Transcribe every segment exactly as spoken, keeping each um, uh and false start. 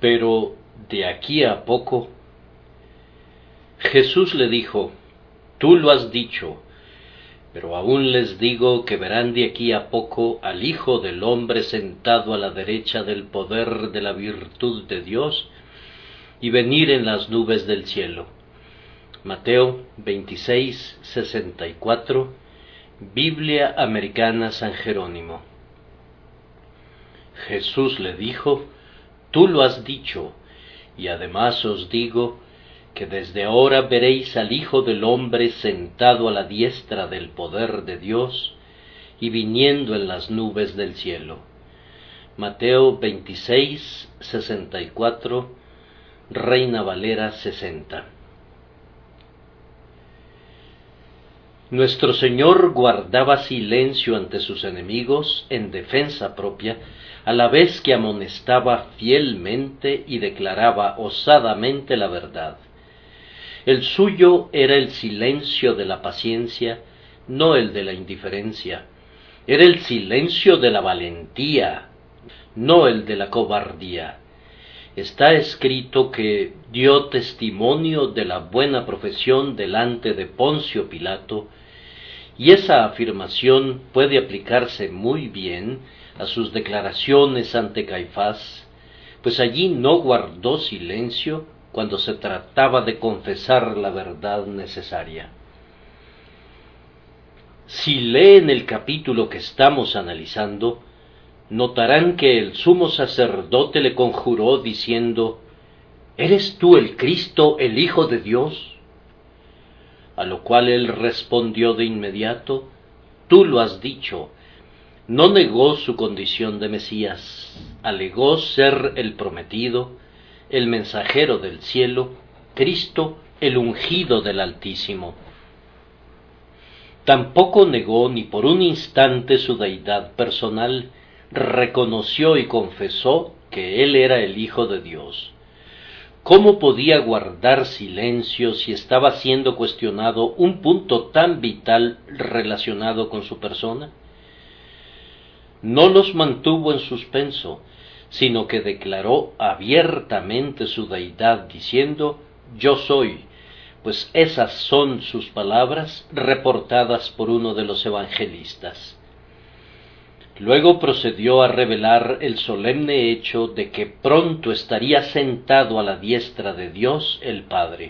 Pero de aquí a poco. Jesús le dijo: Tú lo has dicho, pero aún les digo que verán de aquí a poco al Hijo del Hombre sentado a la derecha del poder de la virtud de Dios y venir en las nubes del cielo. Mateo veintiséis, sesenta y cuatro, Biblia Americana San Jerónimo. Jesús le dijo: Tú lo has dicho, y además os digo que desde ahora veréis al Hijo del Hombre sentado a la diestra del poder de Dios y viniendo en las nubes del cielo. Mateo veintiséis, sesenta y cuatro, Reina Valera sesenta. Nuestro Señor guardaba silencio ante sus enemigos en defensa propia, a la vez que amonestaba fielmente y declaraba osadamente la verdad. El suyo era el silencio de la paciencia, no el de la indiferencia. Era el silencio de la valentía, no el de la cobardía. Está escrito que dio testimonio de la buena profesión delante de Poncio Pilato, y esa afirmación puede aplicarse muy bien a sus declaraciones ante Caifás, pues allí no guardó silencio cuando se trataba de confesar la verdad necesaria. Si leen el capítulo que estamos analizando, notarán que el sumo sacerdote le conjuró diciendo: ¿Eres tú el Cristo, el Hijo de Dios? A lo cual él respondió de inmediato: Tú lo has dicho. No negó su condición de Mesías, alegó ser el prometido, el mensajero del cielo, Cristo, el ungido del Altísimo. Tampoco negó ni por un instante su deidad personal, reconoció y confesó que él era el Hijo de Dios. ¿Cómo podía guardar silencio si estaba siendo cuestionado un punto tan vital relacionado con su persona? No los mantuvo en suspenso, sino que declaró abiertamente su deidad diciendo: Yo soy, pues esas son sus palabras reportadas por uno de los evangelistas. Luego procedió a revelar el solemne hecho de que pronto estaría sentado a la diestra de Dios el Padre.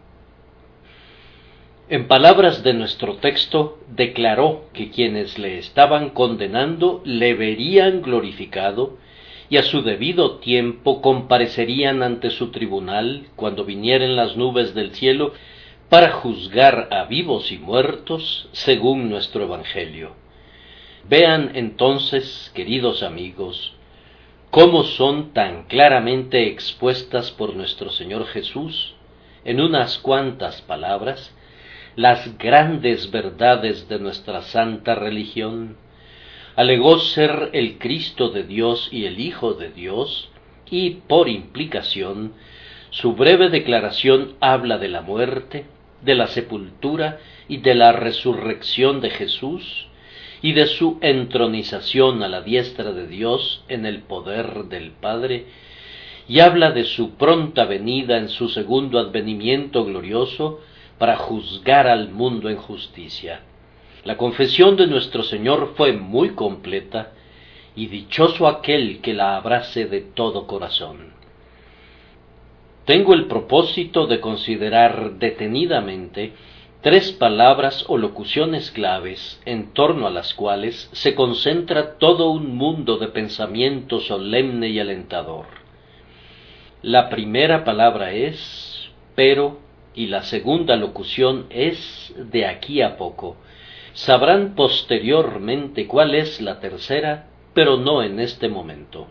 En palabras de nuestro texto, declaró que quienes le estaban condenando le verían glorificado y a su debido tiempo comparecerían ante su tribunal cuando vinieren las nubes del cielo para juzgar a vivos y muertos según nuestro Evangelio. Vean entonces, queridos amigos, cómo son tan claramente expuestas por nuestro Señor Jesús, en unas cuantas palabras, las grandes verdades de nuestra santa religión. Alegó ser el Cristo de Dios y el Hijo de Dios, y por implicación, su breve declaración habla de la muerte, de la sepultura y de la resurrección de Jesús, y de su entronización a la diestra de Dios en el poder del Padre, y habla de su pronta venida en su segundo advenimiento glorioso para juzgar al mundo en justicia. La confesión de nuestro Señor fue muy completa, y dichoso aquel que la abrace de todo corazón. Tengo el propósito de considerar detenidamente tres palabras o locuciones claves en torno a las cuales se concentra todo un mundo de pensamiento solemne y alentador. La primera palabra es pero, y la segunda locución es de aquí a poco. Sabrán posteriormente cuál es la tercera, pero no en este momento.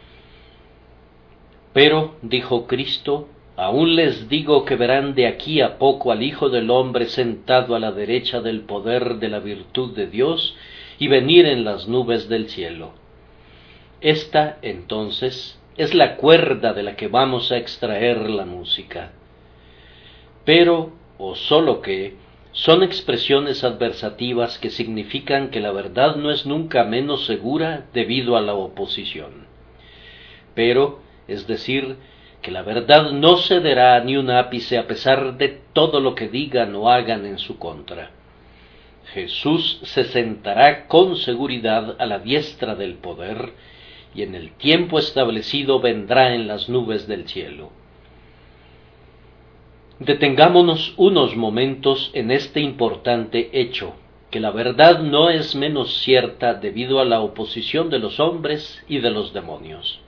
Pero, dijo Cristo, aún les digo que verán de aquí a poco al Hijo del Hombre sentado a la derecha del poder de la virtud de Dios y venir en las nubes del cielo. Esta, entonces, es la cuerda de la que vamos a extraer la música. Pero, o sólo que, son expresiones adversativas que significan que la verdad no es nunca menos segura debido a la oposición. Pero es decir, que la verdad no cederá ni un ápice a pesar de todo lo que digan o hagan en su contra. Jesús se sentará con seguridad a la diestra del poder, y en el tiempo establecido vendrá en las nubes del cielo. Detengámonos unos momentos en este importante hecho, que la verdad no es menos cierta debido a la oposición de los hombres y de los demonios.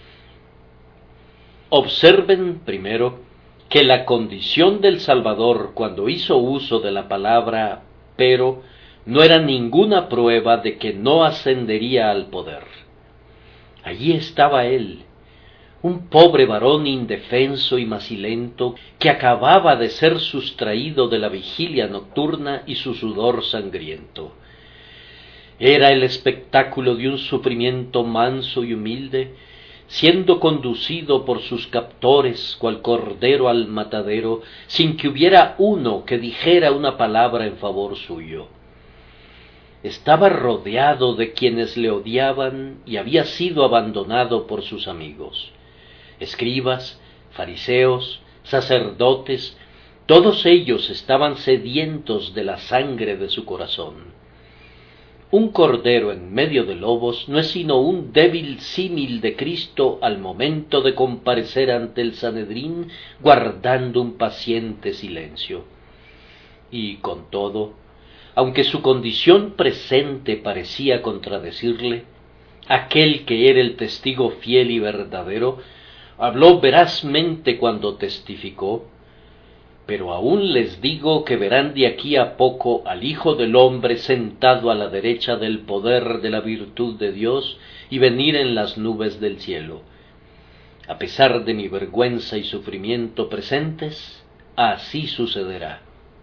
Observen, primero, que la condición del Salvador cuando hizo uso de la palabra pero no era ninguna prueba de que no ascendería al poder. Allí estaba él, un pobre varón indefenso y macilento que acababa de ser sustraído de la vigilia nocturna y su sudor sangriento. Era el espectáculo de un sufrimiento manso y humilde, siendo conducido por sus captores cual cordero al matadero, sin que hubiera uno que dijera una palabra en favor suyo. Estaba rodeado de quienes le odiaban y había sido abandonado por sus amigos. Escribas, fariseos, sacerdotes, todos ellos estaban sedientos de la sangre de su corazón. Un cordero en medio de lobos no es sino un débil símil de Cristo al momento de comparecer ante el Sanedrín guardando un paciente silencio. Y con todo, aunque su condición presente parecía contradecirle, aquel que era el testigo fiel y verdadero habló verazmente cuando testificó: pero aún les digo que verán de aquí a poco al Hijo del Hombre sentado a la derecha del poder de la virtud de Dios y venir en las nubes del cielo. A pesar de mi vergüenza y sufrimiento presentes, así sucederá.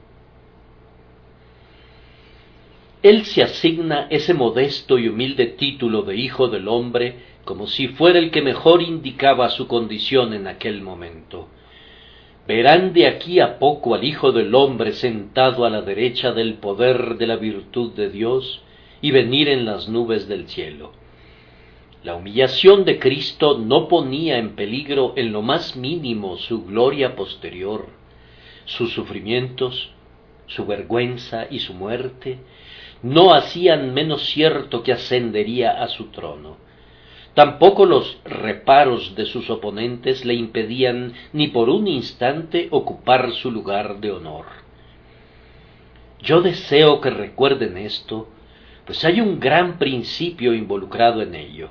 Él se asigna ese modesto y humilde título de Hijo del Hombre como si fuera el que mejor indicaba su condición en aquel momento. Verán de aquí a poco al Hijo del Hombre sentado a la derecha del poder de la virtud de Dios y venir en las nubes del cielo. La humillación de Cristo no ponía en peligro en lo más mínimo su gloria posterior. Sus sufrimientos, su vergüenza y su muerte no hacían menos cierto que ascendería a su trono. Tampoco los reparos de sus oponentes le impedían ni por un instante ocupar su lugar de honor. Yo deseo que recuerden esto, pues hay un gran principio involucrado en ello.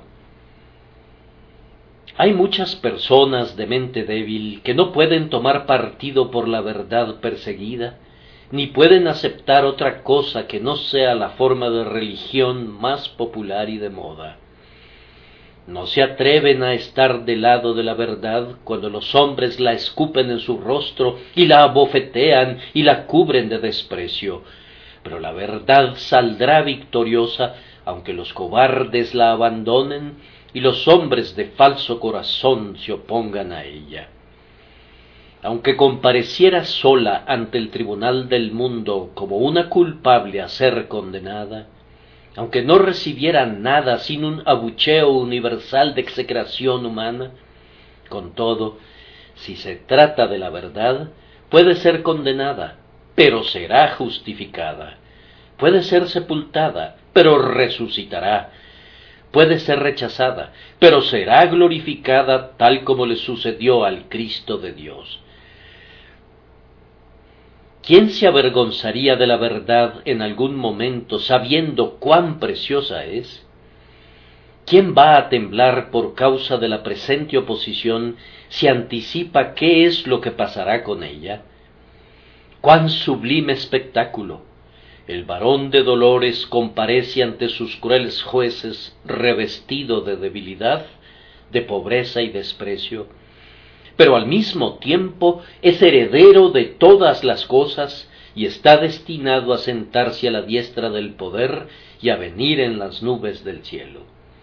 Hay muchas personas de mente débil que no pueden tomar partido por la verdad perseguida, ni pueden aceptar otra cosa que no sea la forma de religión más popular y de moda. No se atreven a estar del lado de la verdad cuando los hombres la escupen en su rostro y la abofetean y la cubren de desprecio, pero la verdad saldrá victoriosa aunque los cobardes la abandonen y los hombres de falso corazón se opongan a ella. Aunque compareciera sola ante el tribunal del mundo como una culpable a ser condenada, aunque no recibiera nada sin un abucheo universal de execración humana, con todo, si se trata de la verdad, puede ser condenada, pero será justificada. Puede ser sepultada, pero resucitará. Puede ser rechazada, pero será glorificada tal como le sucedió al Cristo de Dios. ¿Quién se avergonzaría de la verdad en algún momento sabiendo cuán preciosa es? ¿Quién va a temblar por causa de la presente oposición si anticipa qué es lo que pasará con ella? ¡Cuán sublime espectáculo! El varón de dolores comparece ante sus crueles jueces revestido de debilidad, de pobreza y desprecio, pero al mismo tiempo es heredero de todas las cosas y está destinado a sentarse a la diestra del poder y a venir en las nubes del cielo.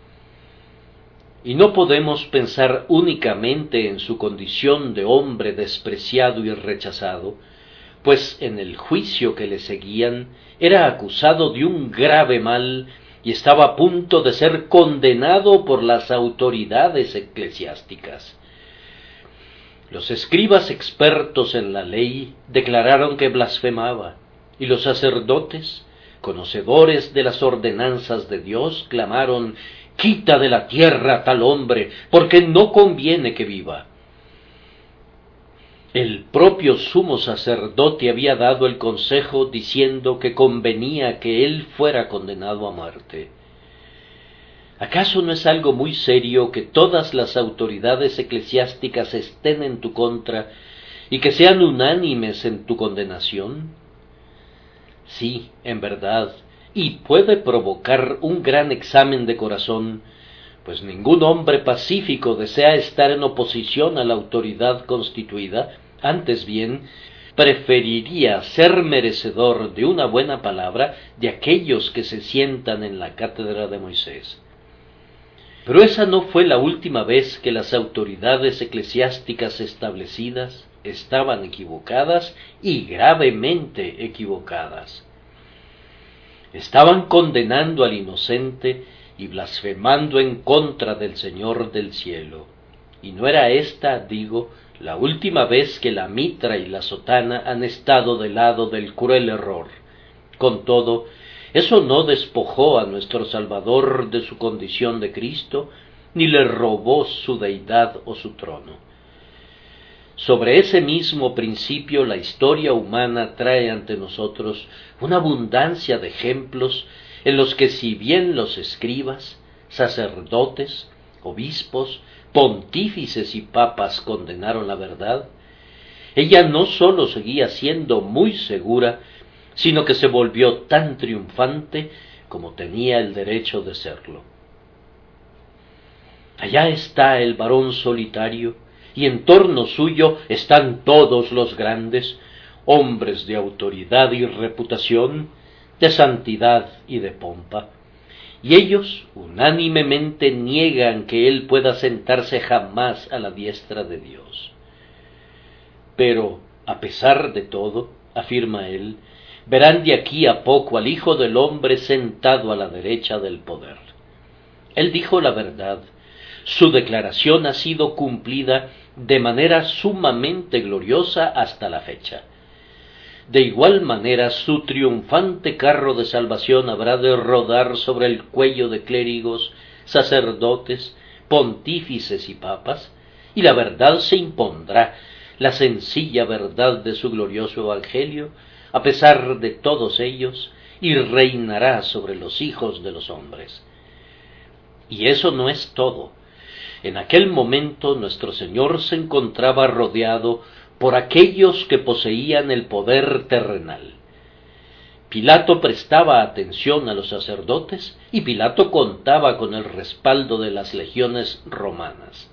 Y no podemos pensar únicamente en su condición de hombre despreciado y rechazado, pues en el juicio que le seguían era acusado de un grave mal y estaba a punto de ser condenado por las autoridades eclesiásticas. Los escribas expertos en la ley declararon que blasfemaba, y los sacerdotes, conocedores de las ordenanzas de Dios, clamaron: «Quita de la tierra a tal hombre, porque no conviene que viva». El propio sumo sacerdote había dado el consejo diciendo que convenía que él fuera condenado a muerte. ¿Acaso no es algo muy serio que todas las autoridades eclesiásticas estén en tu contra y que sean unánimes en tu condenación? Sí, en verdad, y puede provocar un gran examen de corazón, pues ningún hombre pacífico desea estar en oposición a la autoridad constituida. Antes bien, preferiría ser merecedor de una buena palabra de aquellos que se sientan en la cátedra de Moisés. Pero esa no fue la última vez que las autoridades eclesiásticas establecidas estaban equivocadas y gravemente equivocadas. Estaban condenando al inocente y blasfemando en contra del Señor del cielo. Y no era esta, digo, la última vez que la mitra y la sotana han estado del lado del cruel error. Con todo, eso no despojó a nuestro Salvador de su condición de Cristo, ni le robó su deidad o su trono. Sobre ese mismo principio la historia humana trae ante nosotros una abundancia de ejemplos en los que, si bien los escribas, sacerdotes, obispos, pontífices y papas condenaron la verdad, ella no sólo seguía siendo muy segura, sino que se volvió tan triunfante como tenía el derecho de serlo. Allá está el varón solitario, y en torno suyo están todos los grandes, hombres de autoridad y reputación, de santidad y de pompa, y ellos unánimemente niegan que él pueda sentarse jamás a la diestra de Dios. Pero, a pesar de todo, afirma él, verán de aquí a poco al Hijo del Hombre sentado a la derecha del poder. Él dijo la verdad. Su declaración ha sido cumplida de manera sumamente gloriosa hasta la fecha. De igual manera, su triunfante carro de salvación habrá de rodar sobre el cuello de clérigos, sacerdotes, pontífices y papas, y la verdad se impondrá, la sencilla verdad de su glorioso evangelio, a pesar de todos ellos, y reinará sobre los hijos de los hombres. Y eso no es todo. En aquel momento nuestro Señor se encontraba rodeado por aquellos que poseían el poder terrenal. Pilato prestaba atención a los sacerdotes y Pilato contaba con el respaldo de las legiones romanas.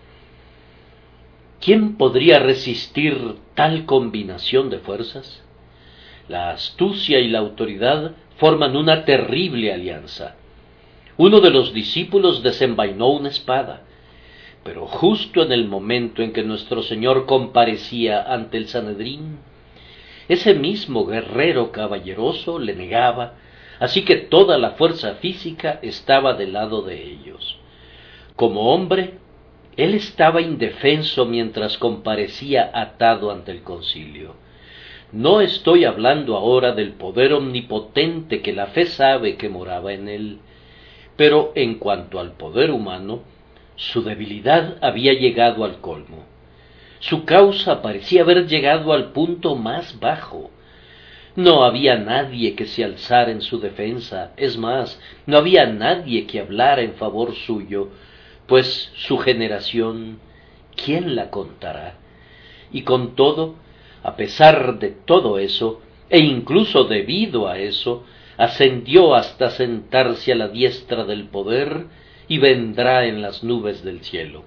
¿Quién podría resistir tal combinación de fuerzas? La astucia y la autoridad forman una terrible alianza. Uno de los discípulos desenvainó una espada, pero justo en el momento en que nuestro Señor comparecía ante el Sanedrín, ese mismo guerrero caballeroso le negaba, así que toda la fuerza física estaba del lado de ellos. Como hombre, él estaba indefenso mientras comparecía atado ante el concilio. No estoy hablando ahora del poder omnipotente que la fe sabe que moraba en él, pero en cuanto al poder humano, su debilidad había llegado al colmo. Su causa parecía haber llegado al punto más bajo. No había nadie que se alzara en su defensa, es más, no había nadie que hablara en favor suyo, pues su generación, ¿quién la contará? Y con todo, a pesar de todo eso, e incluso debido a eso, ascendió hasta sentarse a la diestra del poder y vendrá en las nubes del cielo.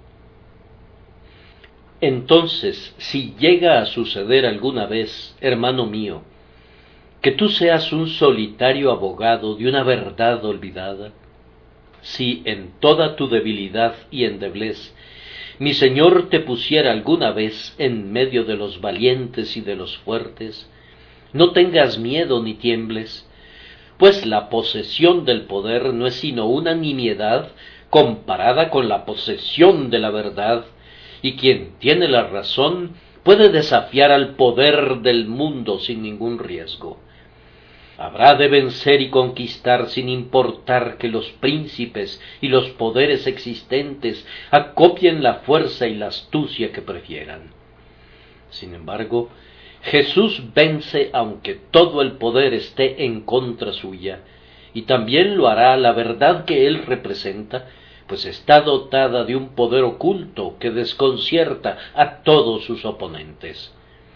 Entonces, si llega a suceder alguna vez, hermano mío, que tú seas un solitario abogado de una verdad olvidada, si en toda tu debilidad y endeblez mi Señor te pusiera alguna vez en medio de los valientes y de los fuertes, no tengas miedo ni tiembles, pues la posesión del poder no es sino una nimiedad comparada con la posesión de la verdad, y quien tiene la razón puede desafiar al poder del mundo sin ningún riesgo. Habrá de vencer y conquistar sin importar que los príncipes y los poderes existentes acopien la fuerza y la astucia que prefieran. Sin embargo, Jesús vence aunque todo el poder esté en contra suya, y también lo hará la verdad que él representa, pues está dotada de un poder oculto que desconcierta a todos sus oponentes.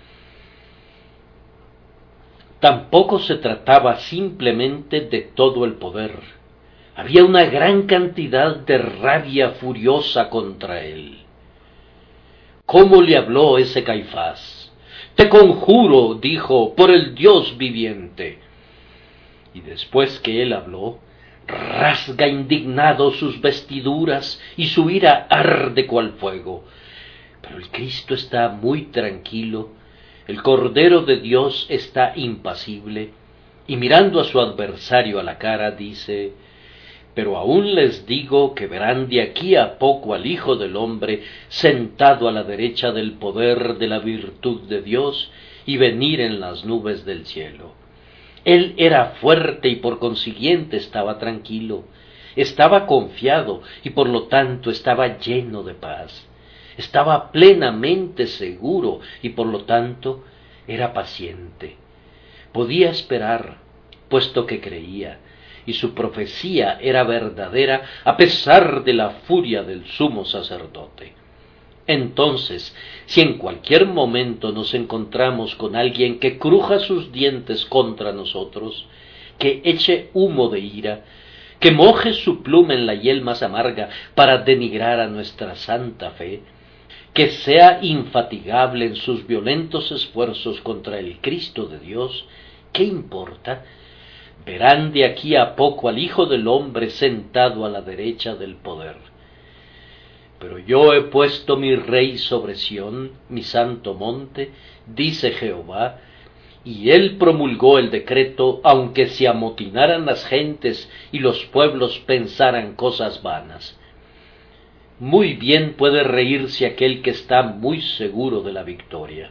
Tampoco se trataba simplemente de todo el poder. Había una gran cantidad de rabia furiosa contra él. ¿Cómo le habló ese Caifás? Te conjuro, dijo, por el Dios viviente. Y después que él habló, rasga indignado sus vestiduras y su ira arde cual fuego. Pero el Cristo está muy tranquilo. El Cordero de Dios está impasible, y mirando a su adversario a la cara, dice: pero aún les digo que verán de aquí a poco al Hijo del Hombre sentado a la derecha del poder de la virtud de Dios y venir en las nubes del cielo. Él era fuerte y por consiguiente estaba tranquilo, estaba confiado y por lo tanto estaba lleno de paz. Estaba plenamente seguro y por lo tanto era paciente. Podía esperar, puesto que creía, y su profecía era verdadera a pesar de la furia del sumo sacerdote. Entonces, si en cualquier momento nos encontramos con alguien que cruja sus dientes contra nosotros, que eche humo de ira, que moje su pluma en la hiel más amarga para denigrar a nuestra santa fe, que sea infatigable en sus violentos esfuerzos contra el Cristo de Dios, ¿qué importa? Verán de aquí a poco al Hijo del Hombre sentado a la derecha del poder. Pero yo he puesto mi rey sobre Sión, mi santo monte, dice Jehová, y él promulgó el decreto, aunque se amotinaran las gentes y los pueblos pensaran cosas vanas. Muy bien puede reírse aquel que está muy seguro de la victoria.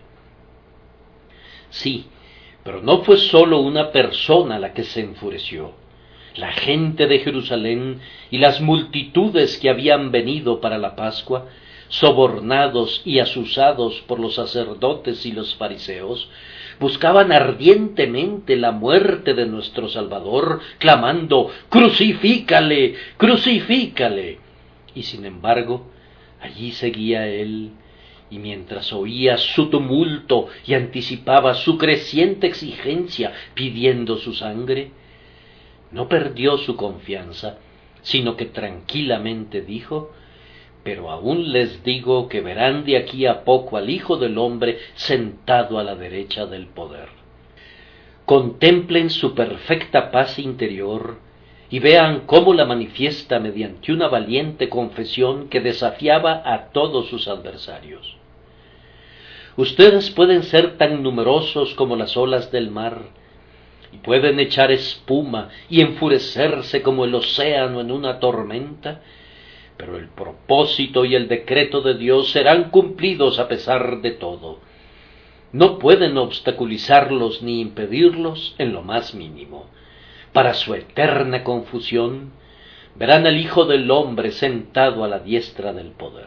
Sí, pero no fue sólo una persona la que se enfureció. La gente de Jerusalén y las multitudes que habían venido para la Pascua, sobornados y asusados por los sacerdotes y los fariseos, buscaban ardientemente la muerte de nuestro Salvador, clamando: «¡Crucifícale! ¡Crucifícale!». Y sin embargo, allí seguía él, y mientras oía su tumulto y anticipaba su creciente exigencia pidiendo su sangre, no perdió su confianza, sino que tranquilamente dijo: «pero aún les digo que verán de aquí a poco al Hijo del Hombre sentado a la derecha del poder». Contemplen su perfecta paz interior y vean cómo la manifiesta mediante una valiente confesión que desafiaba a todos sus adversarios. Ustedes pueden ser tan numerosos como las olas del mar, y pueden echar espuma y enfurecerse como el océano en una tormenta, pero el propósito y el decreto de Dios serán cumplidos a pesar de todo. No pueden obstaculizarlos ni impedirlos en lo más mínimo. Para su eterna confusión, verán al Hijo del Hombre sentado a la diestra del poder.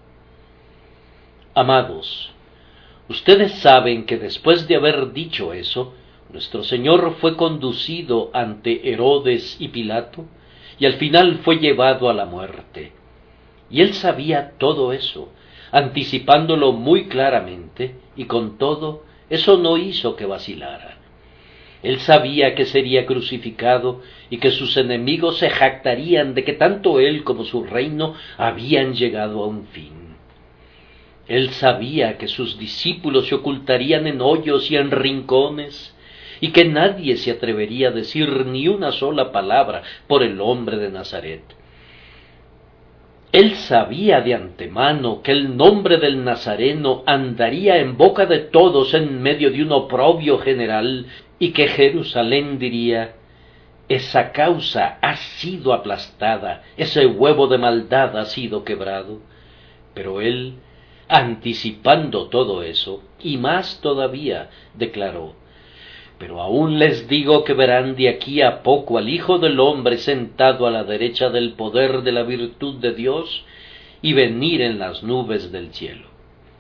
Amados, ustedes saben que después de haber dicho eso, nuestro Señor fue conducido ante Herodes y Pilato, y al final fue llevado a la muerte. Y él sabía todo eso, anticipándolo muy claramente, y con todo, eso no hizo que vacilara. Él sabía que sería crucificado y que sus enemigos se jactarían de que tanto él como su reino habían llegado a un fin. Él sabía que sus discípulos se ocultarían en hoyos y en rincones, y que nadie se atrevería a decir ni una sola palabra por el hombre de Nazaret. Él sabía de antemano que el nombre del Nazareno andaría en boca de todos en medio de un oprobio general, y que Jerusalén diría: esa causa ha sido aplastada, ese huevo de maldad ha sido quebrado. Pero él, anticipando todo eso, y más todavía, declaró: pero aún les digo que verán de aquí a poco al Hijo del Hombre sentado a la derecha del poder de la virtud de Dios y venir en las nubes del cielo.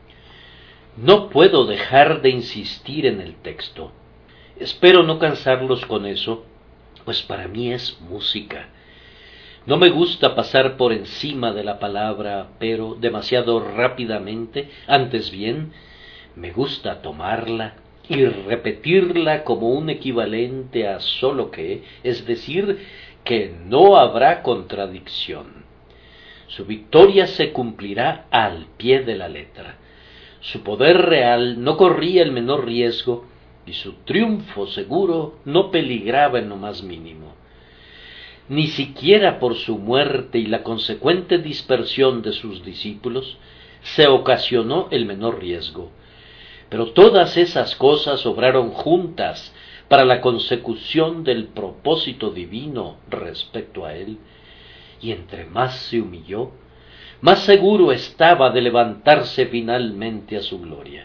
No puedo dejar de insistir en el texto. Espero no cansarlos con eso, pues para mí es música. No me gusta pasar por encima de la palabra, pero demasiado rápidamente, antes bien, me gusta tomarla y repetirla como un equivalente a solo que, es decir, que no habrá contradicción. Su victoria se cumplirá al pie de la letra. Su poder real no corría el menor riesgo y su triunfo seguro no peligraba en lo más mínimo. Ni siquiera por su muerte y la consecuente dispersión de sus discípulos se ocasionó el menor riesgo. Pero todas esas cosas obraron juntas para la consecución del propósito divino respecto a él, y entre más se humilló, más seguro estaba de levantarse finalmente a su gloria.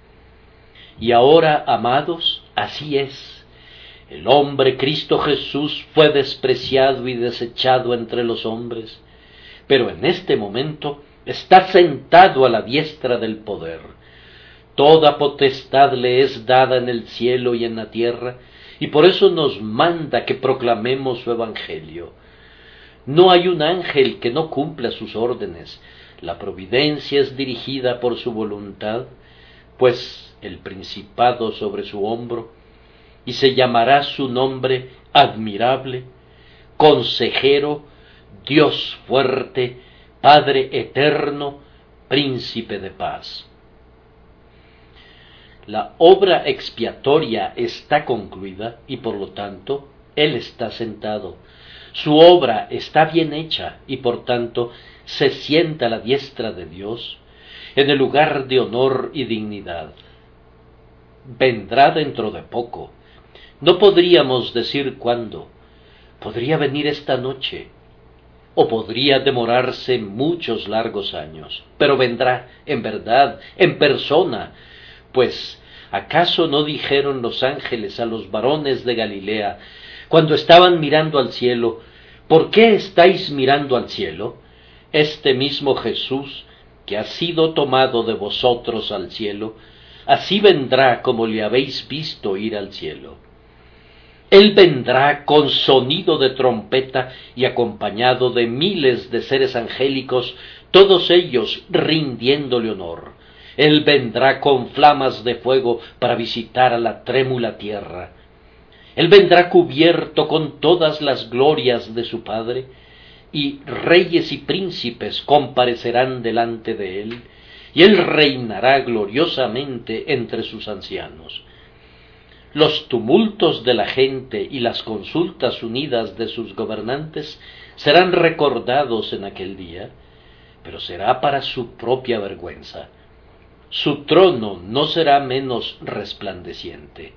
Y ahora, amados, así es. El hombre Cristo Jesús fue despreciado y desechado entre los hombres, pero en este momento está sentado a la diestra del poder. Toda potestad le es dada en el cielo y en la tierra, y por eso nos manda que proclamemos su evangelio. No hay un ángel que no cumpla sus órdenes. La providencia es dirigida por su voluntad, pues el principado sobre su hombro, y se llamará su nombre admirable, consejero, Dios fuerte, Padre eterno, príncipe de paz. La obra expiatoria está concluida y por lo tanto Él está sentado. Su obra está bien hecha y por tanto se sienta a la diestra de Dios en el lugar de honor y dignidad. Vendrá dentro de poco. No podríamos decir cuándo. Podría venir esta noche o podría demorarse muchos largos años, pero vendrá en verdad, en persona, pues ¿acaso no dijeron los ángeles a los varones de Galilea, cuando estaban mirando al cielo: ¿por qué estáis mirando al cielo? Este mismo Jesús, que ha sido tomado de vosotros al cielo, así vendrá como le habéis visto ir al cielo. Él vendrá con sonido de trompeta y acompañado de miles de seres angélicos, todos ellos rindiéndole honor. Él vendrá con flamas de fuego para visitar a la trémula tierra. Él vendrá cubierto con todas las glorias de su Padre, y reyes y príncipes comparecerán delante de él, y él reinará gloriosamente entre sus ancianos. Los tumultos de la gente y las consultas unidas de sus gobernantes serán recordados en aquel día, pero será para su propia vergüenza. Su trono no será menos resplandeciente.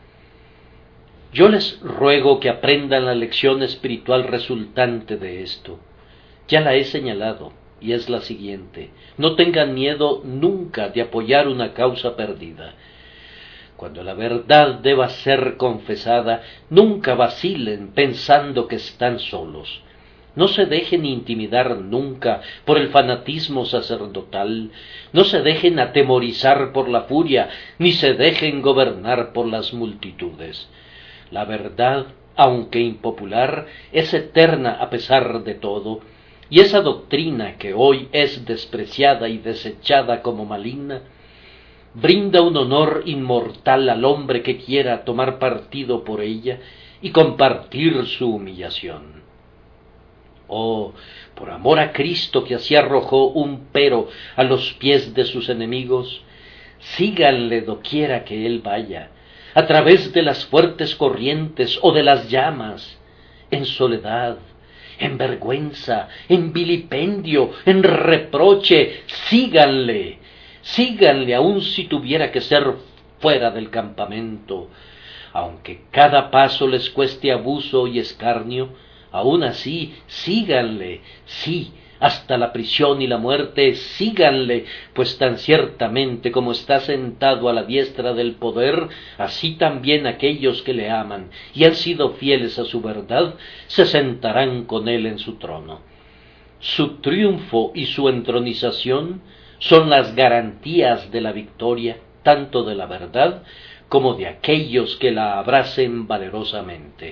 Yo les ruego que aprendan la lección espiritual resultante de esto. Ya la he señalado, y es la siguiente: no tengan miedo nunca de apoyar una causa perdida. Cuando la verdad deba ser confesada, nunca vacilen pensando que están solos. No se dejen intimidar nunca por el fanatismo sacerdotal, no se dejen atemorizar por la furia, ni se dejen gobernar por las multitudes. La verdad, aunque impopular, es eterna a pesar de todo, y esa doctrina que hoy es despreciada y desechada como maligna, brinda un honor inmortal al hombre que quiera tomar partido por ella y compartir su humillación. Oh, por amor a Cristo, que así arrojó un pero a los pies de sus enemigos, síganle doquiera que él vaya, a través de las fuertes corrientes o de las llamas, en soledad, en vergüenza, en vilipendio, en reproche, síganle, síganle aun si tuviera que ser fuera del campamento. Aunque cada paso les cueste abuso y escarnio, aún así, síganle, sí, hasta la prisión y la muerte, síganle, pues tan ciertamente como está sentado a la diestra del poder, así también aquellos que le aman y han sido fieles a su verdad, se sentarán con él en su trono. Su triunfo y su entronización son las garantías de la victoria, tanto de la verdad como de aquellos que la abracen valerosamente.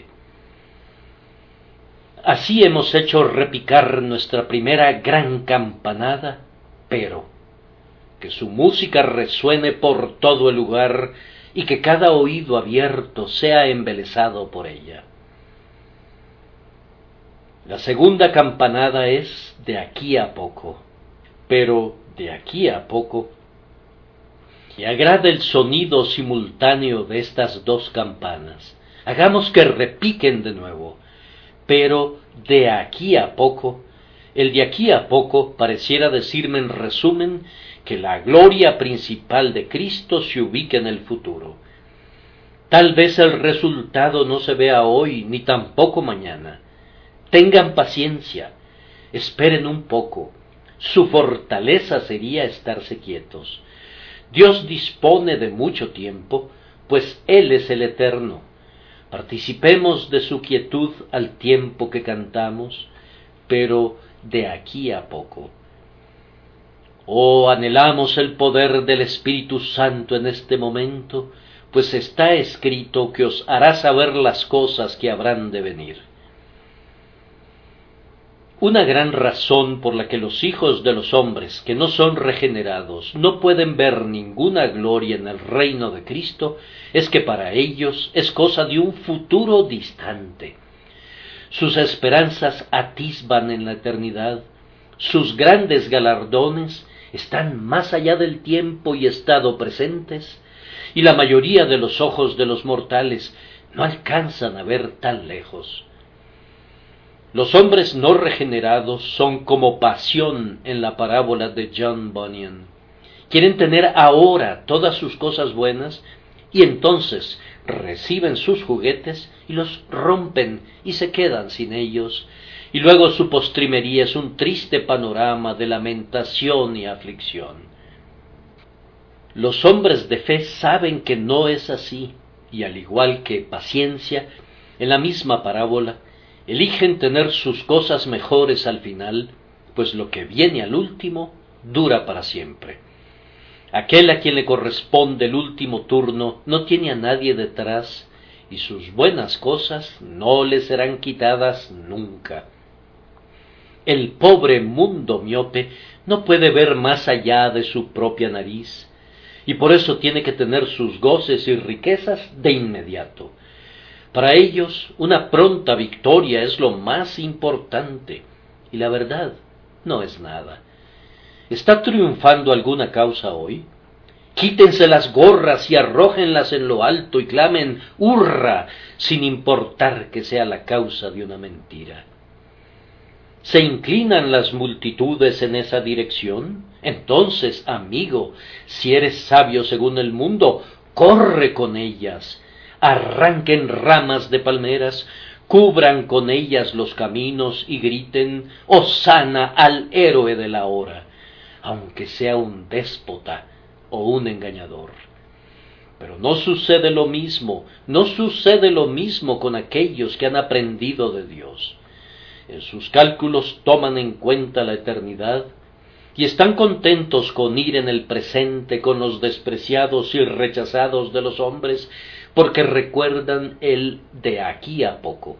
Así hemos hecho repicar nuestra primera gran campanada, pero que su música resuene por todo el lugar y que cada oído abierto sea embelesado por ella. La segunda campanada es de aquí a poco, pero de aquí a poco. Y agrada el sonido simultáneo de estas dos campanas. Hagamos que repiquen de nuevo. Pero de aquí a poco, el de aquí a poco pareciera decirme en resumen que la gloria principal de Cristo se ubica en el futuro. Tal vez el resultado no se vea hoy ni tampoco mañana. Tengan paciencia, esperen un poco. Su fortaleza sería estarse quietos. Dios dispone de mucho tiempo, pues Él es el Eterno. Participemos de su quietud al tiempo que cantamos, pero de aquí a poco. Oh, anhelamos el poder del Espíritu Santo en este momento, pues está escrito que os hará saber las cosas que habrán de venir. Una gran razón por la que los hijos de los hombres que no son regenerados no pueden ver ninguna gloria en el reino de Cristo es que para ellos es cosa de un futuro distante. Sus esperanzas atisban en la eternidad, sus grandes galardones están más allá del tiempo y estado presentes, y la mayoría de los ojos de los mortales no alcanzan a ver tan lejos. Los hombres no regenerados son como pasión en la parábola de John Bunyan. Quieren tener ahora todas sus cosas buenas y entonces reciben sus juguetes y los rompen y se quedan sin ellos, y luego su postrimería es un triste panorama de lamentación y aflicción. Los hombres de fe saben que no es así, y al igual que paciencia, en la misma parábola, eligen tener sus cosas mejores al final, pues lo que viene al último dura para siempre. Aquel a quien le corresponde el último turno no tiene a nadie detrás, y sus buenas cosas no le serán quitadas nunca. El pobre mundo miope no puede ver más allá de su propia nariz, y por eso tiene que tener sus goces y riquezas de inmediato. Para ellos, una pronta victoria es lo más importante, y la verdad no es nada. ¿Está triunfando alguna causa hoy? Quítense las gorras y arrójenlas en lo alto y clamen ¡hurra!, sin importar que sea la causa de una mentira. ¿Se inclinan las multitudes en esa dirección? Entonces, amigo, si eres sabio según el mundo, corre con ellas. Arranquen ramas de palmeras, cubran con ellas los caminos y griten «Hosana al héroe de la hora», aunque sea un déspota o un engañador. Pero no sucede lo mismo, no sucede lo mismo con aquellos que han aprendido de Dios. En sus cálculos toman en cuenta la eternidad y están contentos con ir en el presente con los despreciados y rechazados de los hombres, porque recuerdan el de aquí a poco.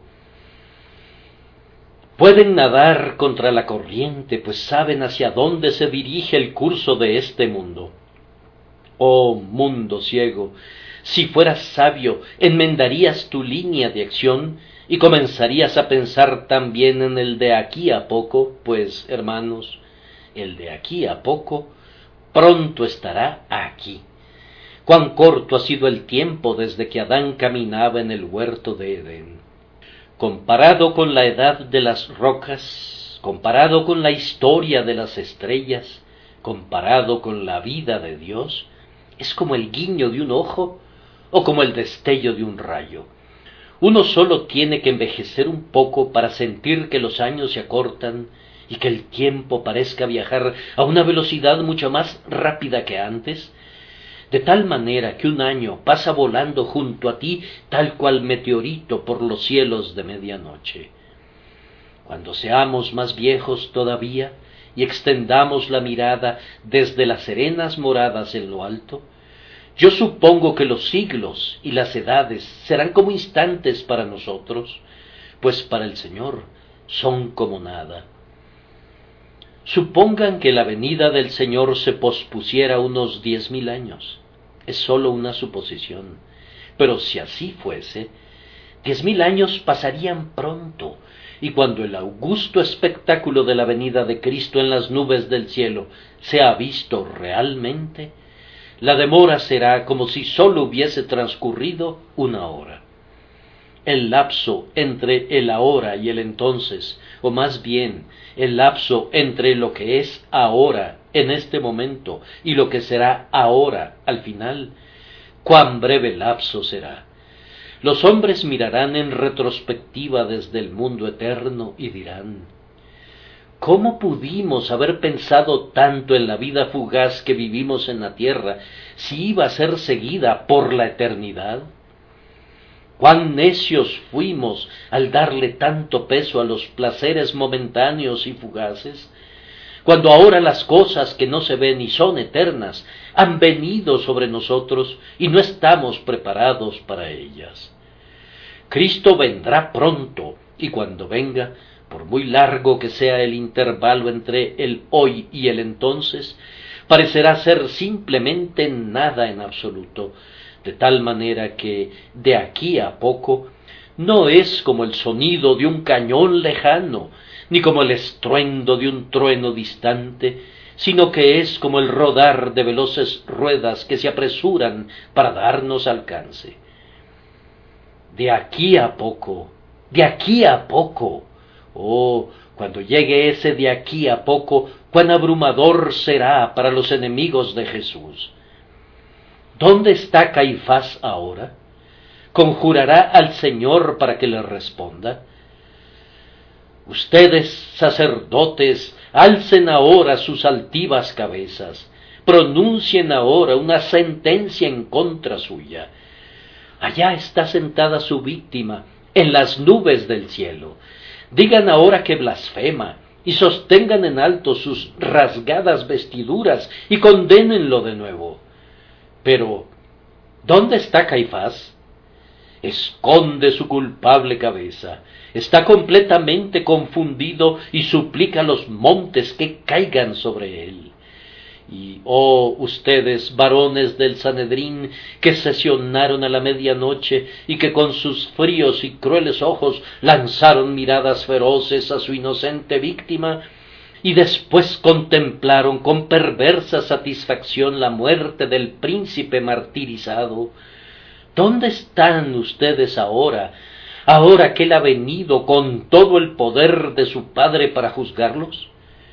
Pueden nadar contra la corriente, pues saben hacia dónde se dirige el curso de este mundo. Oh mundo ciego, si fueras sabio, enmendarías tu línea de acción y comenzarías a pensar también en el de aquí a poco, pues, hermanos, el de aquí a poco pronto estará aquí. Cuán corto ha sido el tiempo desde que Adán caminaba en el huerto de Edén. Comparado con la edad de las rocas, comparado con la historia de las estrellas, comparado con la vida de Dios, es como el guiño de un ojo o como el destello de un rayo. Uno solo tiene que envejecer un poco para sentir que los años se acortan y que el tiempo parezca viajar a una velocidad mucho más rápida que antes, de tal manera que un año pasa volando junto a ti tal cual meteorito por los cielos de medianoche. Cuando seamos más viejos todavía y extendamos la mirada desde las serenas moradas en lo alto, yo supongo que los siglos y las edades serán como instantes para nosotros, pues para el Señor son como nada. Supongan que la venida del Señor se pospusiera unos diez mil años. Es sólo una suposición, pero si así fuese, diez mil años pasarían pronto, y cuando el augusto espectáculo de la venida de Cristo en las nubes del cielo sea visto realmente, la demora será como si sólo hubiese transcurrido una hora. El lapso entre el ahora y el entonces, o más bien, el lapso entre lo que es ahora, en este momento, y lo que será ahora, al final, cuán breve lapso será. Los hombres mirarán en retrospectiva desde el mundo eterno y dirán: ¿cómo pudimos haber pensado tanto en la vida fugaz que vivimos en la tierra, si iba a ser seguida por la eternidad? ¿Cuán necios fuimos al darle tanto peso a los placeres momentáneos y fugaces, cuando ahora las cosas que no se ven y son eternas han venido sobre nosotros y no estamos preparados para ellas? Cristo vendrá pronto, y cuando venga, por muy largo que sea el intervalo entre el hoy y el entonces, parecerá ser simplemente nada en absoluto, de tal manera que de aquí a poco no es como el sonido de un cañón lejano, ni como el estruendo de un trueno distante, sino que es como el rodar de veloces ruedas que se apresuran para darnos alcance. De aquí a poco, de aquí a poco, oh, cuando llegue ese de aquí a poco, cuán abrumador será para los enemigos de Jesús. ¿Dónde está Caifás ahora? ¿Conjurará al Señor para que le responda? Ustedes, sacerdotes, alcen ahora sus altivas cabezas, pronuncien ahora una sentencia en contra suya. Allá está sentada su víctima, en las nubes del cielo. Digan ahora que blasfema, y sostengan en alto sus rasgadas vestiduras, y condénenlo de nuevo. Pero, ¿dónde está Caifás? Esconde su culpable cabeza, está completamente confundido y suplica a los montes que caigan sobre él. Y, oh, ustedes, varones del Sanedrín, que sesionaron a la medianoche y que con sus fríos y crueles ojos lanzaron miradas feroces a su inocente víctima, y después contemplaron con perversa satisfacción la muerte del príncipe martirizado, ¿dónde están ustedes ahora, ahora que él ha venido con todo el poder de su Padre para juzgarlos?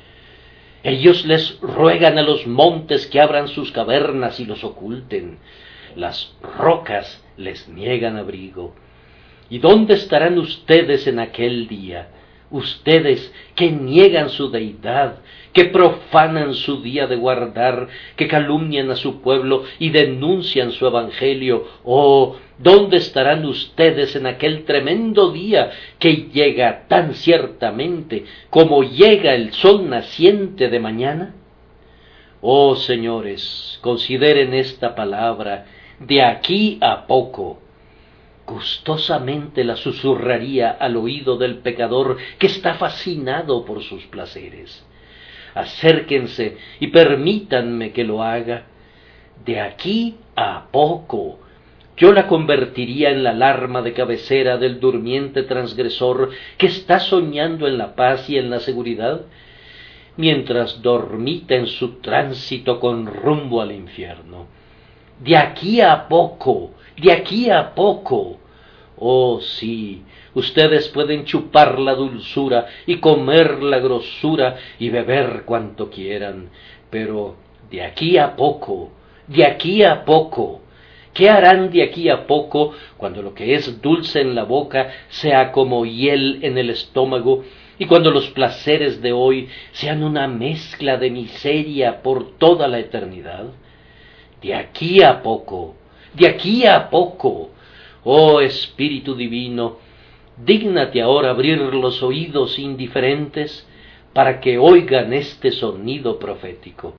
Ellos les ruegan a los montes que abran sus cavernas y los oculten. Las rocas les niegan abrigo. ¿Y dónde estarán ustedes en aquel día? Ustedes que niegan su deidad, que profanan su día de guardar, que calumnian a su pueblo y denuncian su evangelio. Oh, ¿dónde estarán ustedes en aquel tremendo día que llega tan ciertamente como llega el sol naciente de mañana? Oh, señores, consideren esta palabra, de aquí a poco. Gustosamente la susurraría al oído del pecador que está fascinado por sus placeres. Acérquense y permítanme que lo haga. De aquí a poco, yo la convertiría en la alarma de cabecera del durmiente transgresor que está soñando en la paz y en la seguridad, mientras dormita en su tránsito con rumbo al infierno. De aquí a poco, de aquí a poco. Oh, sí, ustedes pueden chupar la dulzura y comer la grosura y beber cuanto quieran, pero de aquí a poco, de aquí a poco, ¿Qué harán de aquí a poco cuando lo que es dulce en la boca sea como hiel en el estómago, y cuando los placeres de hoy sean una mezcla de miseria por toda la eternidad? De aquí a poco, de aquí a poco, oh Espíritu Divino, dígnate ahora abrir los oídos indiferentes para que oigan este sonido profético.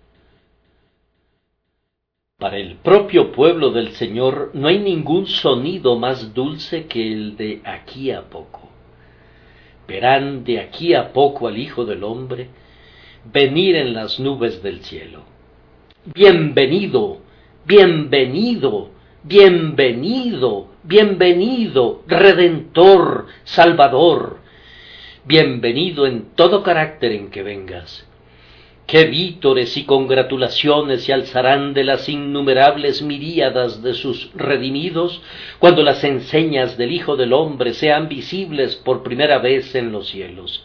Para el propio pueblo del Señor no hay ningún sonido más dulce que el de aquí a poco. Verán de aquí a poco al Hijo del Hombre venir en las nubes del cielo. Bienvenido, bienvenido, bienvenido, bienvenido, Redentor, Salvador. Bienvenido en todo carácter en que vengas. Qué vítores y congratulaciones se alzarán de las innumerables miríadas de sus redimidos cuando las enseñas del Hijo del Hombre sean visibles por primera vez en los cielos.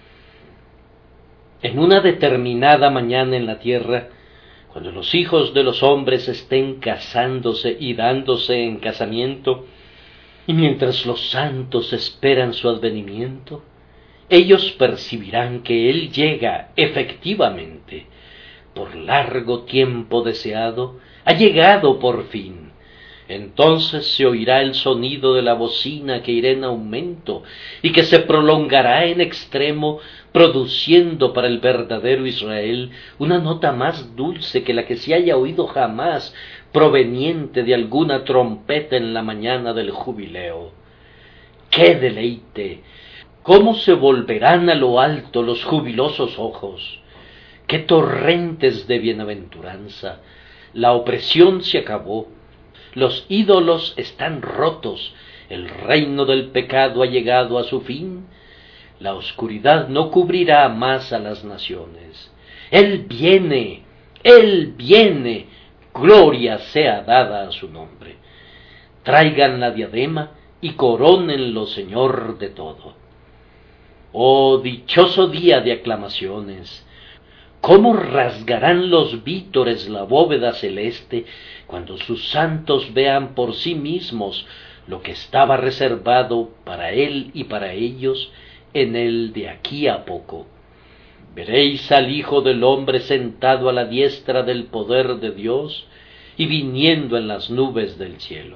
En una determinada mañana en la tierra, cuando los hijos de los hombres estén casándose y dándose en casamiento, y mientras los santos esperan su advenimiento, ellos percibirán que Él llega efectivamente, por largo tiempo deseado, ha llegado por fin. Entonces se oirá el sonido de la bocina que irá en aumento y que se prolongará en extremo, produciendo para el verdadero Israel una nota más dulce que la que se haya oído jamás proveniente de alguna trompeta en la mañana del jubileo. ¡Qué deleite! ¿Cómo se volverán a lo alto los jubilosos ojos? ¡Qué torrentes de bienaventuranza! La opresión se acabó, los ídolos están rotos, el reino del pecado ha llegado a su fin, la oscuridad no cubrirá más a las naciones. Él viene, Él viene, gloria sea dada a su nombre. Traigan la diadema y corónenlo Señor de todo. Oh dichoso día de aclamaciones, cómo rasgarán los vítores la bóveda celeste cuando sus santos vean por sí mismos lo que estaba reservado para él y para ellos en el de aquí a poco. Veréis al Hijo del Hombre sentado a la diestra del poder de Dios y viniendo en las nubes del cielo.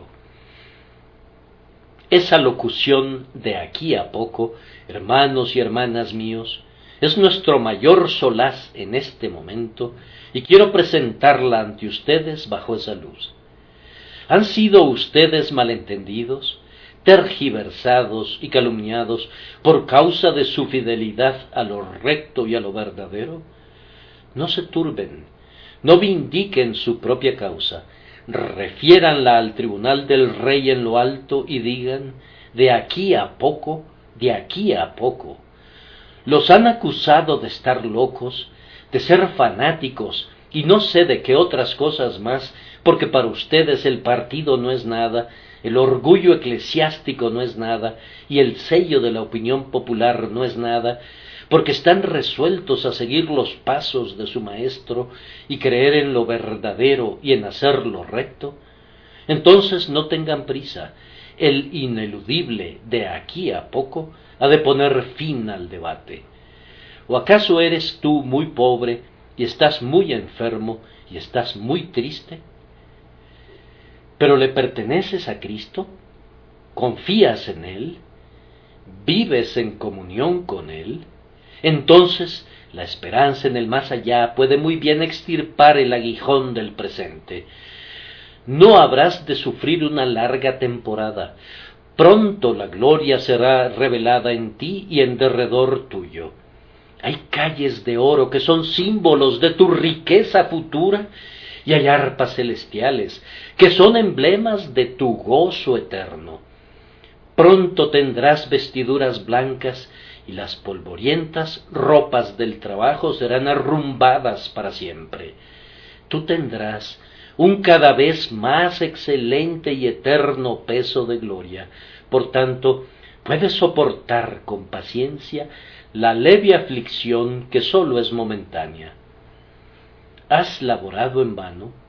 Esa locución de aquí a poco, hermanos y hermanas míos, es nuestro mayor solaz en este momento y quiero presentarla ante ustedes bajo esa luz. ¿Han sido ustedes malentendidos, tergiversados y calumniados por causa de su fidelidad a lo recto y a lo verdadero? No se turben, no vindiquen su propia causa, refiéranla al tribunal del Rey en lo alto y digan, de aquí a poco, de aquí a poco. Los han acusado de estar locos, de ser fanáticos y no sé de qué otras cosas más, porque para ustedes el partido no es nada, el orgullo eclesiástico no es nada y el sello de la opinión popular no es nada, porque están resueltos a seguir los pasos de su maestro y creer en lo verdadero y en hacer lo recto. Entonces no tengan prisa, el ineludible de aquí a poco ha de poner fin al debate. ¿O acaso eres tú muy pobre y estás muy enfermo y estás muy triste? ¿Pero le perteneces a Cristo? ¿Confías en Él? ¿Vives en comunión con Él? Entonces la esperanza en el más allá puede muy bien extirpar el aguijón del presente. No habrás de sufrir una larga temporada. Pronto la gloria será revelada en ti y en derredor tuyo. Hay calles de oro que son símbolos de tu riqueza futura, y hay arpas celestiales que son emblemas de tu gozo eterno. Pronto tendrás vestiduras blancas y las polvorientas ropas del trabajo serán arrumbadas para siempre. Tú tendrás un cada vez más excelente y eterno peso de gloria. Por tanto, puedes soportar con paciencia la leve aflicción que sólo es momentánea. ¿Has laborado en vano?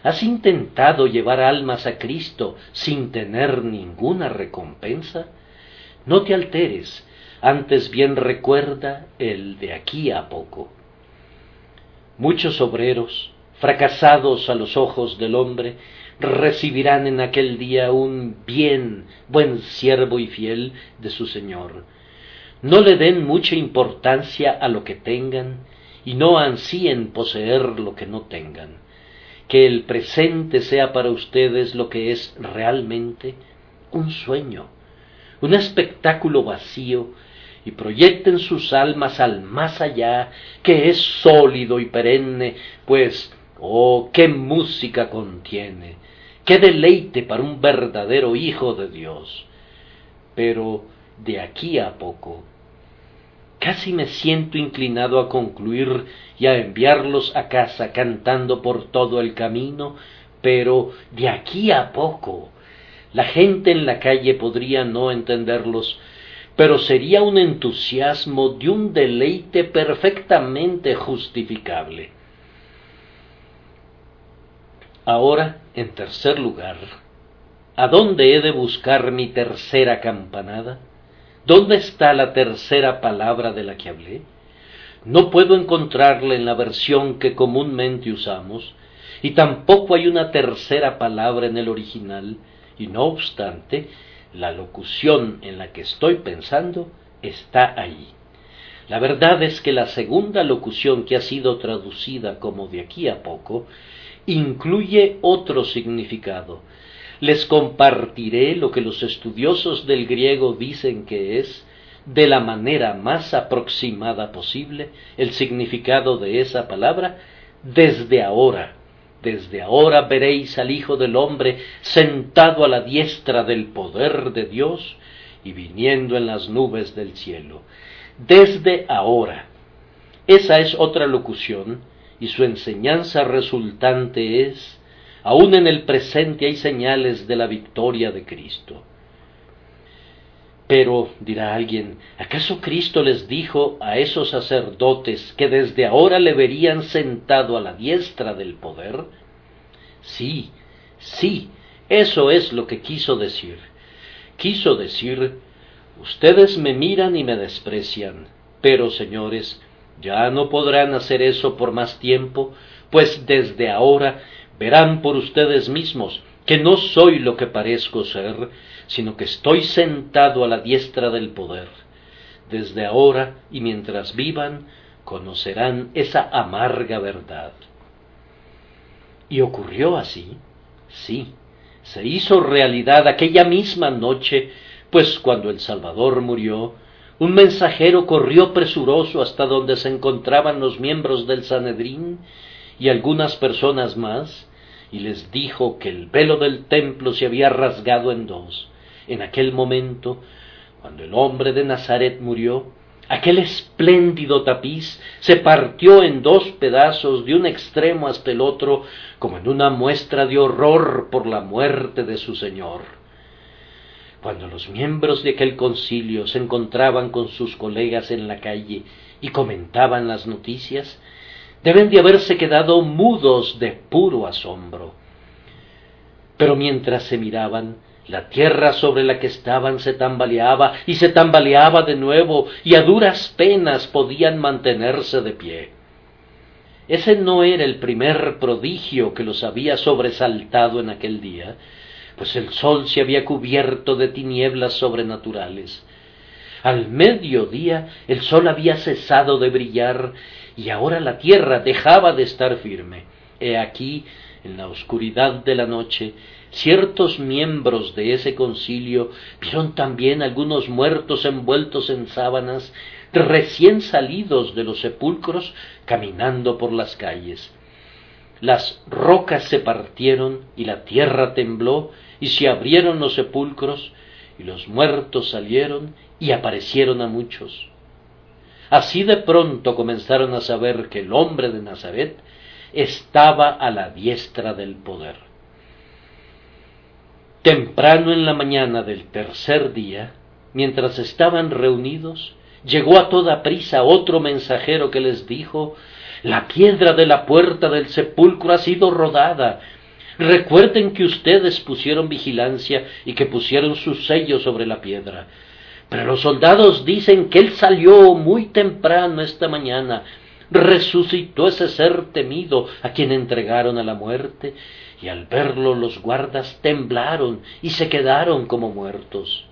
¿Has intentado llevar almas a Cristo sin tener ninguna recompensa? No te alteres, antes bien recuerda el de aquí a poco. Muchos obreros, fracasados a los ojos del hombre, recibirán en aquel día un bien, buen siervo y fiel de su Señor. No le den mucha importancia a lo que tengan y no ansíen poseer lo que no tengan. Que el presente sea para ustedes lo que es realmente un sueño, un espectáculo vacío, y proyecten sus almas al más allá, que es sólido y perenne, pues, oh, qué música contiene, qué deleite para un verdadero hijo de Dios. Pero de aquí a poco, casi me siento inclinado a concluir y a enviarlos a casa cantando por todo el camino, pero de aquí a poco, la gente en la calle podría no entenderlos, pero sería un entusiasmo de un deleite perfectamente justificable. Ahora, en tercer lugar, ¿a dónde he de buscar mi tercera campanada? ¿Dónde está la tercera palabra de la que hablé? No puedo encontrarla en la versión que comúnmente usamos, y tampoco hay una tercera palabra en el original, y no obstante, la locución en la que estoy pensando está ahí. La verdad es que la segunda locución, que ha sido traducida como de aquí a poco, incluye otro significado. Les compartiré lo que los estudiosos del griego dicen que es, de la manera más aproximada posible, el significado de esa palabra, desde ahora. Desde ahora veréis al Hijo del Hombre sentado a la diestra del poder de Dios y viniendo en las nubes del cielo. Desde ahora. Esa es otra locución, y su enseñanza resultante es: aún en el presente hay señales de la victoria de Cristo. Pero, dirá alguien, ¿acaso Cristo les dijo a esos sacerdotes que desde ahora le verían sentado a la diestra del poder? Sí, sí, eso es lo que quiso decir. Quiso decir: ustedes me miran y me desprecian, pero, señores, ya no podrán hacer eso por más tiempo, pues desde ahora verán por ustedes mismos que no soy lo que parezco ser, sino que estoy sentado a la diestra del poder. Desde ahora y mientras vivan, conocerán esa amarga verdad. ¿Y ocurrió así? Sí, se hizo realidad aquella misma noche, pues cuando el Salvador murió, un mensajero corrió presuroso hasta donde se encontraban los miembros del Sanedrín y algunas personas más, y les dijo que el velo del templo se había rasgado en dos. En aquel momento, cuando el hombre de Nazaret murió, aquel espléndido tapiz se partió en dos pedazos de un extremo hasta el otro, como en una muestra de horror por la muerte de su Señor. Cuando los miembros de aquel concilio se encontraban con sus colegas en la calle y comentaban las noticias, deben de haberse quedado mudos de puro asombro. Pero mientras se miraban, la tierra sobre la que estaban se tambaleaba y se tambaleaba de nuevo, y a duras penas podían mantenerse de pie. Ese no era el primer prodigio que los había sobresaltado en aquel día, pues el sol se había cubierto de tinieblas sobrenaturales. Al mediodía el sol había cesado de brillar, y ahora la tierra dejaba de estar firme. He aquí, en la oscuridad de la noche, ciertos miembros de ese concilio vieron también algunos muertos envueltos en sábanas, recién salidos de los sepulcros, caminando por las calles. Las rocas se partieron y la tierra tembló, y se abrieron los sepulcros, y los muertos salieron y aparecieron a muchos. Así de pronto comenzaron a saber que el hombre de Nazaret estaba a la diestra del poder. Temprano en la mañana del tercer día, mientras estaban reunidos, llegó a toda prisa otro mensajero que les dijo: la piedra de la puerta del sepulcro ha sido rodada, Recuerden que ustedes pusieron vigilancia y que pusieron su sello sobre la piedra. Pero los soldados dicen que él salió muy temprano esta mañana, resucitó ese ser temido a quien entregaron a la muerte, y al verlo los guardas temblaron y se quedaron como muertos.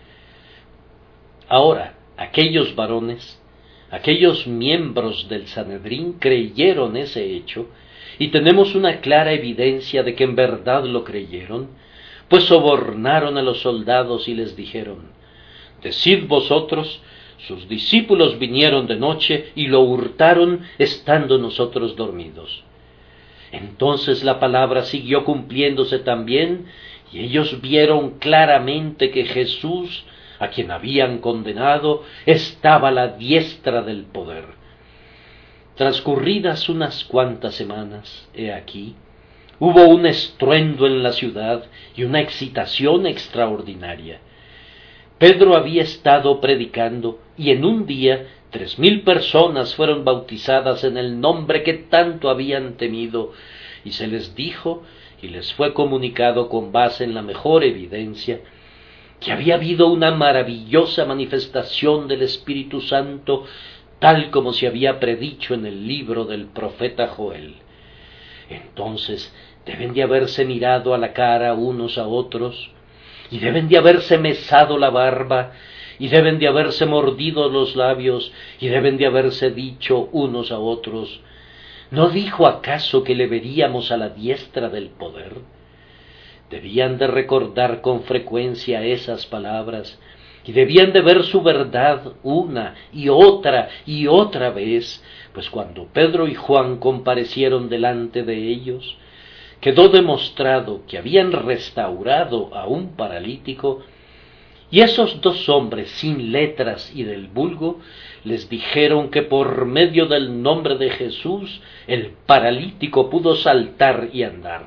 Ahora, aquellos varones, aquellos miembros del Sanedrín creyeron ese hecho, y tenemos una clara evidencia de que en verdad lo creyeron, pues sobornaron a los soldados y les dijeron: «Decid vosotros, sus discípulos vinieron de noche y lo hurtaron estando nosotros dormidos». Entonces la palabra siguió cumpliéndose también, y ellos vieron claramente que Jesús, a quien habían condenado, estaba a la diestra del poder. Transcurridas unas cuantas semanas, he aquí, hubo un estruendo en la ciudad y una excitación extraordinaria. Pedro había estado predicando, y en un día tres mil personas fueron bautizadas en el nombre que tanto habían temido, y se les dijo y les fue comunicado con base en la mejor evidencia que había habido una maravillosa manifestación del Espíritu Santo, tal como se había predicho en el libro del profeta Joel. Entonces deben de haberse mirado a la cara unos a otros, y deben de haberse mesado la barba, y deben de haberse mordido los labios, y deben de haberse dicho unos a otros: ¿no dijo acaso que le veríamos a la diestra del poder? Debían de recordar con frecuencia esas palabras, y debían de ver su verdad una y otra y otra vez, pues cuando Pedro y Juan comparecieron delante de ellos, quedó demostrado que habían restaurado a un paralítico, y esos dos hombres sin letras y del vulgo les dijeron que por medio del nombre de Jesús el paralítico pudo saltar y andar.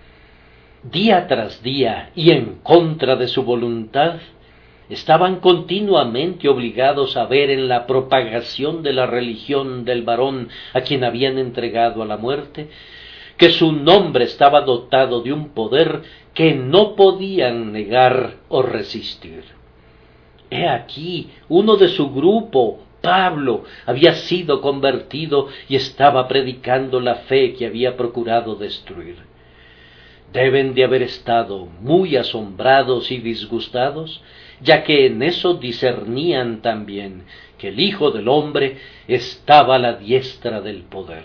Día tras día, y en contra de su voluntad, estaban continuamente obligados a ver en la propagación de la religión del varón a quien habían entregado a la muerte, que su nombre estaba dotado de un poder que no podían negar o resistir. He aquí, uno de su grupo, Pablo, había sido convertido y estaba predicando la fe que había procurado destruir. Deben de haber estado muy asombrados y disgustados, ya que en eso discernían también que el Hijo del Hombre estaba a la diestra del poder.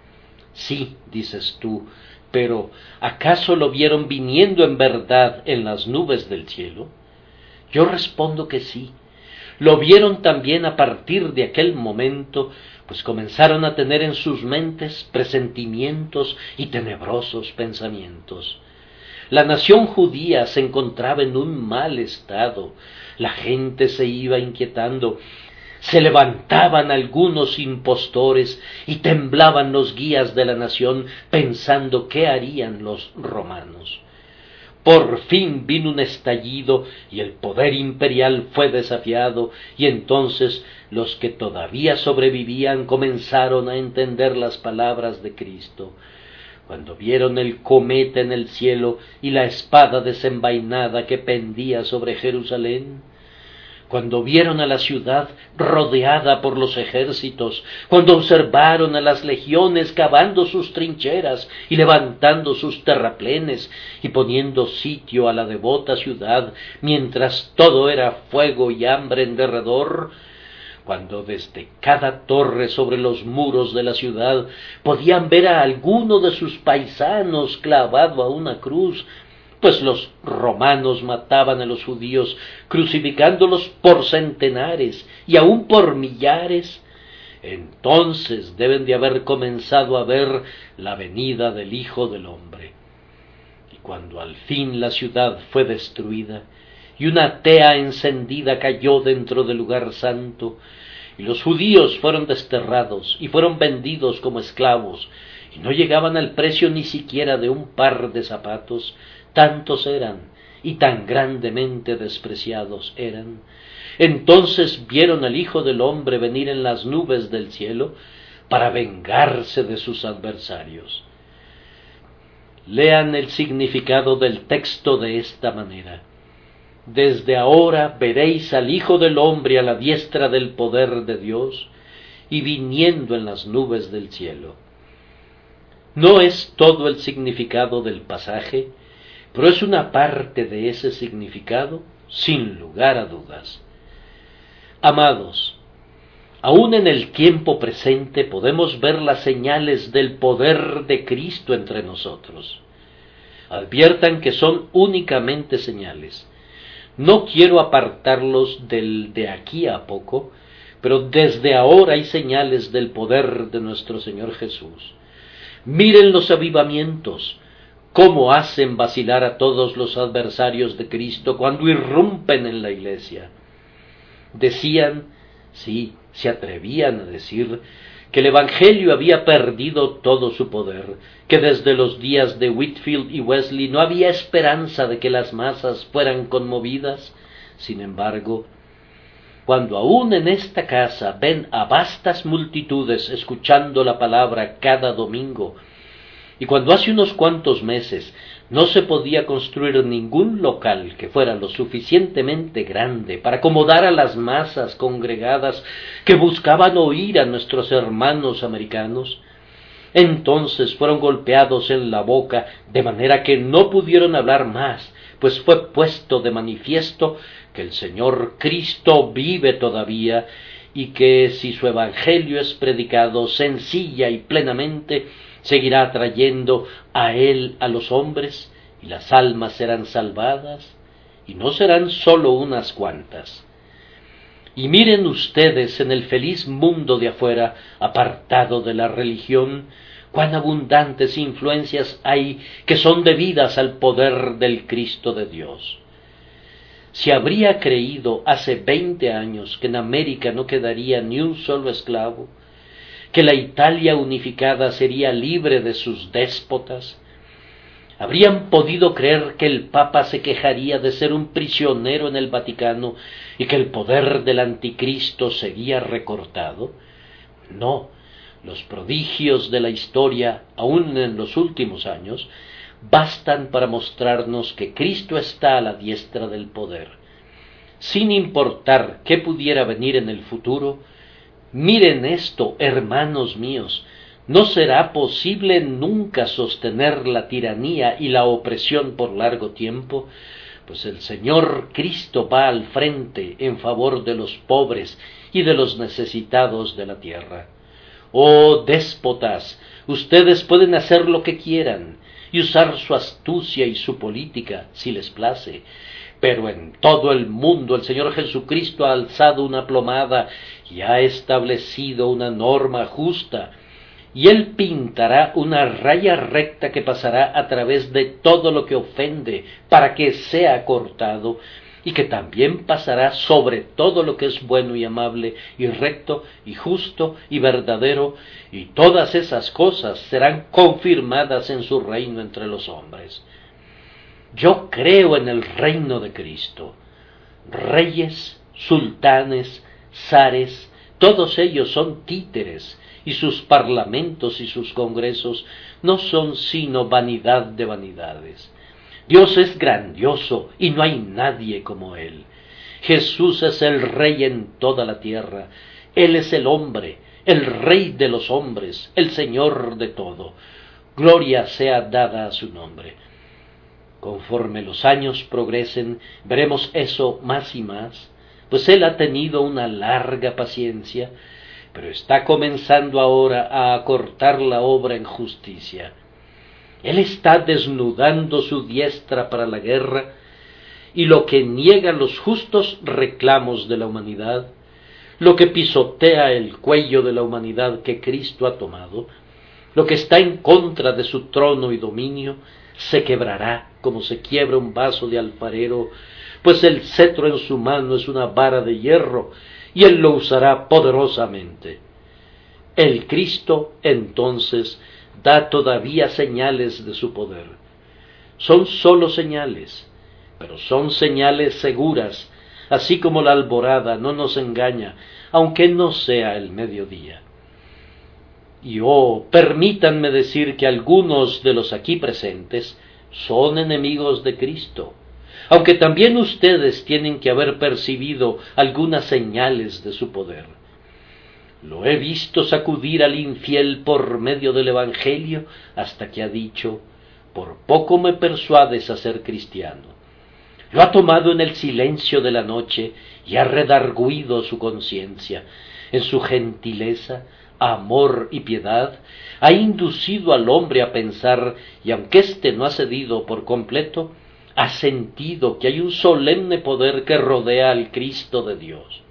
Sí, dices tú, pero ¿acaso lo vieron viniendo en verdad en las nubes del cielo? Yo respondo que sí. Lo vieron también a partir de aquel momento, pues comenzaron a tener en sus mentes presentimientos y tenebrosos pensamientos. La nación judía se encontraba en un mal estado, la gente se iba inquietando, se levantaban algunos impostores y temblaban los guías de la nación pensando qué harían los romanos. Por fin vino un estallido y el poder imperial fue desafiado, y entonces los que todavía sobrevivían comenzaron a entender las palabras de Cristo. Cuando vieron el cometa en el cielo y la espada desenvainada que pendía sobre Jerusalén, cuando vieron a la ciudad rodeada por los ejércitos, cuando observaron a las legiones cavando sus trincheras y levantando sus terraplenes y poniendo sitio a la devota ciudad, mientras todo era fuego y hambre en derredor, cuando desde cada torre sobre los muros de la ciudad podían ver a alguno de sus paisanos clavado a una cruz, pues los romanos mataban a los judíos, crucificándolos por centenares y aun por millares, entonces deben de haber comenzado a ver la venida del Hijo del Hombre. Y cuando al fin la ciudad fue destruida, y una tea encendida cayó dentro del lugar santo, y los judíos fueron desterrados y fueron vendidos como esclavos, y no llegaban al precio ni siquiera de un par de zapatos, tantos eran y tan grandemente despreciados eran. Entonces vieron al Hijo del Hombre venir en las nubes del cielo para vengarse de sus adversarios. Lean el significado del texto de esta manera: desde ahora veréis al Hijo del Hombre a la diestra del poder de Dios y viniendo en las nubes del cielo. No es todo el significado del pasaje, pero es una parte de ese significado, sin lugar a dudas. Amados, aún en el tiempo presente podemos ver las señales del poder de Cristo entre nosotros. Adviertan que son únicamente señales. No quiero apartarlos del de aquí a poco, pero desde ahora hay señales del poder de nuestro Señor Jesús. Miren los avivamientos, cómo hacen vacilar a todos los adversarios de Cristo cuando irrumpen en la iglesia. Decían, sí, se atrevían a decir, que el Evangelio había perdido todo su poder, que desde los días de Whitefield y Wesley no había esperanza de que las masas fueran conmovidas. Sin embargo, cuando aún en esta casa ven a vastas multitudes escuchando la palabra cada domingo, y cuando hace unos cuantos meses no se podía construir ningún local que fuera lo suficientemente grande para acomodar a las masas congregadas que buscaban oír a nuestros hermanos americanos, entonces fueron golpeados en la boca de manera que no pudieron hablar más, pues fue puesto de manifiesto que el Señor Cristo vive todavía y que si su evangelio es predicado sencilla y plenamente, seguirá atrayendo a él a los hombres, y las almas serán salvadas, y no serán sólo unas cuantas. Y miren ustedes en el feliz mundo de afuera, apartado de la religión, cuán abundantes influencias hay que son debidas al poder del Cristo de Dios. Si habría creído hace veinte años que en América no quedaría ni un solo esclavo, que la Italia unificada sería libre de sus déspotas, ¿habrían podido creer que el Papa se quejaría de ser un prisionero en el Vaticano y que el poder del anticristo sería recortado? No, los prodigios de la historia, aún en los últimos años, bastan para mostrarnos que Cristo está a la diestra del poder. Sin importar qué pudiera venir en el futuro, miren esto, hermanos míos, no será posible nunca sostener la tiranía y la opresión por largo tiempo, pues el Señor Cristo va al frente en favor de los pobres y de los necesitados de la tierra. Oh déspotas, ustedes pueden hacer lo que quieran y usar su astucia y su política si les place, pero en todo el mundo el Señor Jesucristo ha alzado una plomada y ha establecido una norma justa, y Él pintará una raya recta que pasará a través de todo lo que ofende para que sea cortado, y que también pasará sobre todo lo que es bueno y amable y recto y justo y verdadero, y todas esas cosas serán confirmadas en su reino entre los hombres. Yo creo en el reino de Cristo. Reyes, sultanes, zares, todos ellos son títeres, y sus parlamentos y sus congresos no son sino vanidad de vanidades. Dios es grandioso y no hay nadie como Él. Jesús es el Rey en toda la tierra. Él es el hombre, el Rey de los hombres, el Señor de todo. Gloria sea dada a su nombre. Conforme los años progresen, veremos eso más y más, pues Él ha tenido una larga paciencia, pero está comenzando ahora a acortar la obra en justicia. Él está desnudando su diestra para la guerra, y lo que niega los justos reclamos de la humanidad, lo que pisotea el cuello de la humanidad que Cristo ha tomado, lo que está en contra de su trono y dominio, se quebrará como se quiebra un vaso de alfarero, pues el cetro en su mano es una vara de hierro, y Él lo usará poderosamente. El Cristo, entonces, da todavía señales de su poder. Son sólo señales, pero son señales seguras, así como la alborada no nos engaña, aunque no sea el mediodía. Y oh, permítanme decir que algunos de los aquí presentes son enemigos de Cristo, aunque también ustedes tienen que haber percibido algunas señales de su poder. Lo he visto sacudir al infiel por medio del Evangelio hasta que ha dicho: por poco me persuades a ser cristiano. Lo ha tomado en el silencio de la noche y ha redarguido su conciencia. En su gentileza, amor y piedad, ha inducido al hombre a pensar, y aunque éste no ha cedido por completo, ha sentido que hay un solemne poder que rodea al Cristo de Dios.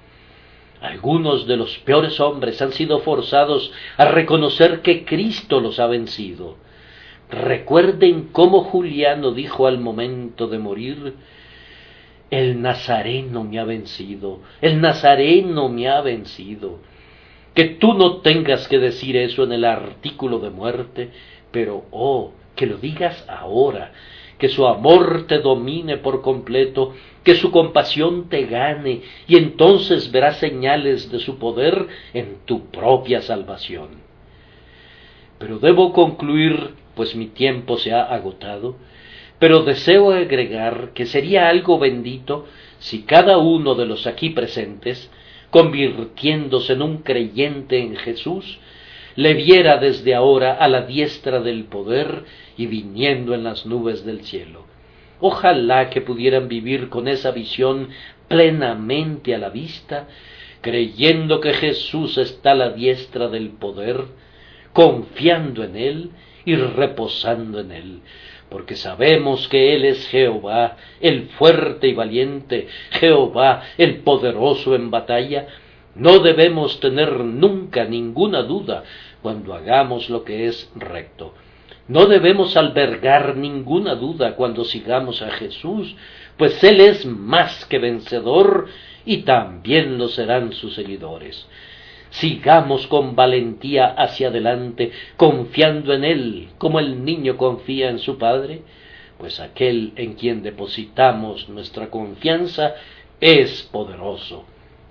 Algunos de los peores hombres han sido forzados a reconocer que Cristo los ha vencido. Recuerden cómo Juliano dijo al momento de morir: el Nazareno me ha vencido, el Nazareno me ha vencido. Que tú no tengas que decir eso en el artículo de muerte, pero oh, que lo digas ahora, que su amor te domine por completo, que su compasión te gane, y entonces verás señales de su poder en tu propia salvación. Pero debo concluir, pues mi tiempo se ha agotado, pero deseo agregar que sería algo bendito si cada uno de los aquí presentes, convirtiéndose en un creyente en Jesús, le viera desde ahora a la diestra del poder y viniendo en las nubes del cielo. Ojalá que pudieran vivir con esa visión plenamente a la vista, creyendo que Jesús está a la diestra del poder, confiando en Él y reposando en Él, porque sabemos que Él es Jehová, el fuerte y valiente, Jehová, el poderoso en batalla. No debemos tener nunca ninguna duda cuando hagamos lo que es recto. No debemos albergar ninguna duda cuando sigamos a Jesús, pues Él es más que vencedor y también lo serán sus seguidores. Sigamos con valentía hacia adelante, confiando en Él, como el niño confía en su padre, pues aquel en quien depositamos nuestra confianza es poderoso.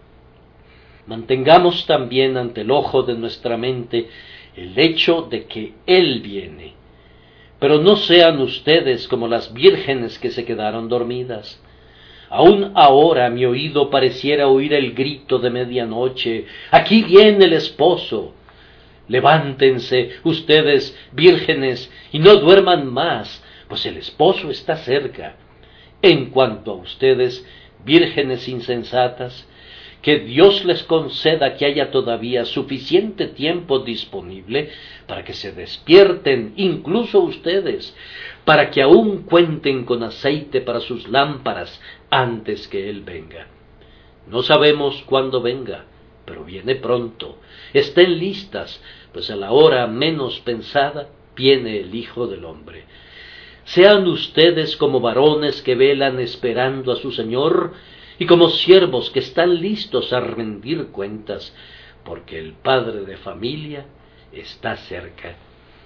Mantengamos también ante el ojo de nuestra mente el hecho de que Él viene. Pero no sean ustedes como las vírgenes que se quedaron dormidas. Aún ahora mi oído pareciera oír el grito de medianoche: ¡aquí viene el esposo! Levántense, ustedes, vírgenes, y no duerman más, pues el esposo está cerca. En cuanto a ustedes, vírgenes insensatas, que Dios les conceda que haya todavía suficiente tiempo disponible para que se despierten, incluso ustedes, para que aún cuenten con aceite para sus lámparas antes que Él venga. No sabemos cuándo venga, pero viene pronto. Estén listas, pues a la hora menos pensada viene el Hijo del Hombre. Sean ustedes como varones que velan esperando a su Señor, y como siervos que están listos a rendir cuentas, porque el padre de familia está cerca.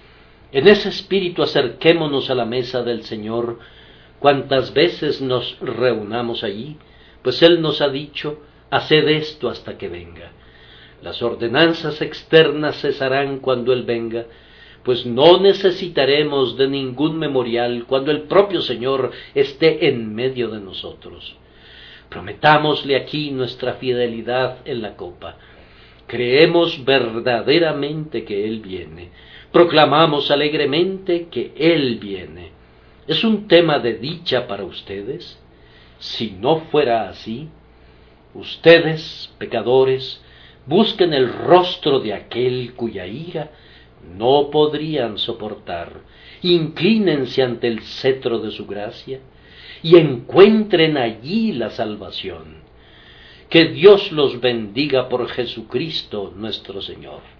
En ese espíritu acerquémonos a la mesa del Señor cuantas veces nos reunamos allí, pues Él nos ha dicho: haced esto hasta que venga. Las ordenanzas externas cesarán cuando Él venga, pues no necesitaremos de ningún memorial cuando el propio Señor esté en medio de nosotros. Prometámosle aquí nuestra fidelidad en la copa. Creemos verdaderamente que Él viene. Proclamamos alegremente que Él viene. ¿Es un tema de dicha para ustedes? Si no fuera así, ustedes, pecadores, busquen el rostro de aquel cuya ira no podrían soportar. Inclínense ante el cetro de su gracia y encuentren allí la salvación. Que Dios los bendiga por Jesucristo nuestro Señor.